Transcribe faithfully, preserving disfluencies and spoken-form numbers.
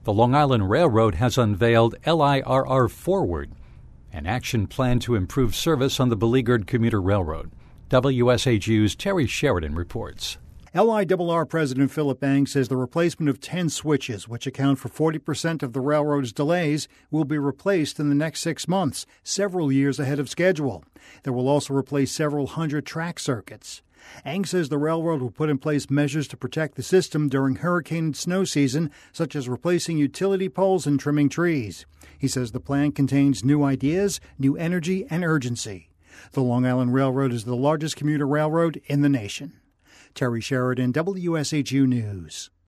The Long Island Railroad has unveiled L I R R Forward, an action plan to improve service on the beleaguered commuter railroad. W S H U's Terry Sheridan reports. L I R R President Philip Eng says the replacement of ten switches, which account for forty percent of the railroad's delays, will be replaced in the next six months, several years ahead of schedule. They will also replace several hundred track circuits. Eng says the railroad will put in place measures to protect the system during hurricane and snow season, such as replacing utility poles and trimming trees. He says the plan contains new ideas, new energy, and urgency. The Long Island Railroad is the largest commuter railroad in the nation. Terry Sheridan, W S H U News.